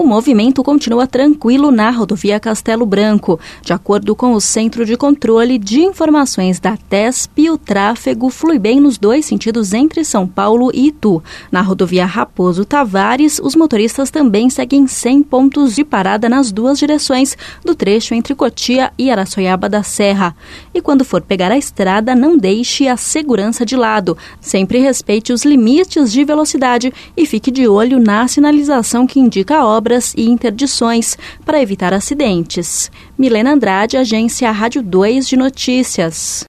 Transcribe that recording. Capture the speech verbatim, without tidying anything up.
O movimento continua tranquilo na rodovia Castelo Branco. De acordo com o Centro de Controle de Informações da TESP, o tráfego flui bem nos dois sentidos entre São Paulo e Itu. Na rodovia Raposo Tavares, os motoristas também seguem sem pontos de parada nas duas direções do trecho entre Cotia e Araçoiaba da Serra. E quando for pegar a estrada, não deixe a segurança de lado. Sempre respeite os limites de velocidade e fique de olho na sinalização que indica obras e interdições para evitar acidentes. Milena Andrade, Agência Rádio dois de Notícias.